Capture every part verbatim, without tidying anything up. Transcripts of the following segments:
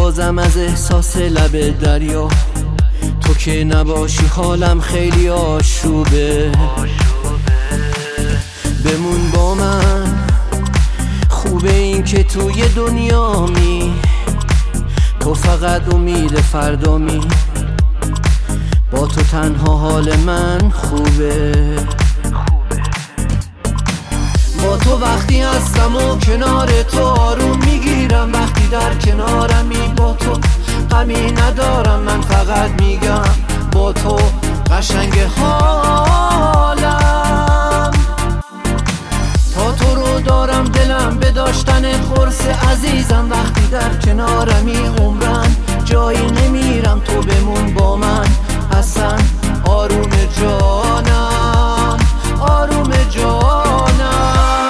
بازم از احساس لب دریا، تو که نباشی حالم خیلی آشوبه. بمون با من، خوبه این که توی دنیا می، تو فقط امید فردا می، با تو تنها حال من خوبه. با تو وقتی هستم و کنار تو آروم میگیرم، وقتی در کنارمی با تو غمی ندارم. من فقط میگم با تو قشنگ حالم، تا تو رو دارم دلم به داشتن قرص عزیزم. وقتی در کنارمی عمرم جایی نمیرم، تو بمون با من اصلا آروم جانم، آروم جانم.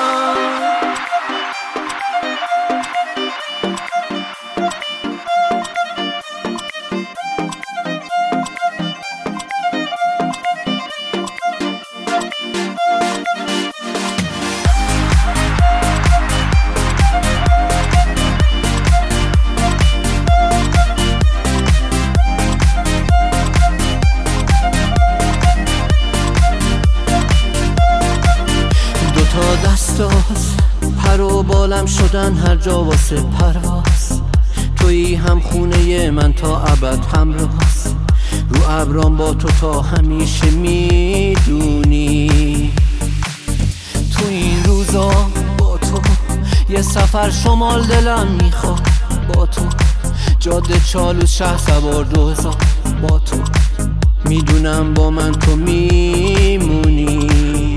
دستاز پر و بالم شدن هر جا واسه پرواز، تویی هم خونه من تا ابد همراز. رو ابرام با تو تا همیشه میدونی، تو این روزا با تو یه سفر شمال دلم میخواد. با تو جاده چالوس شهر سوار دو هزار، با تو میدونم با من تو میمونی.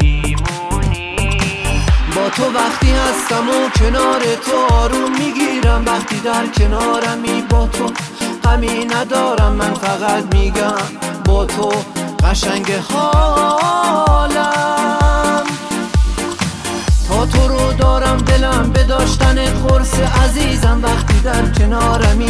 با تو وقتی هستم و کنار تو آروم میگیرم، وقتی در کنارمی با تو غمی ندارم. من فقط میگم با تو قشنگ حالم، تا تو رو دارم دلم به داشتن قرص عزیزم. وقتی در کنارمی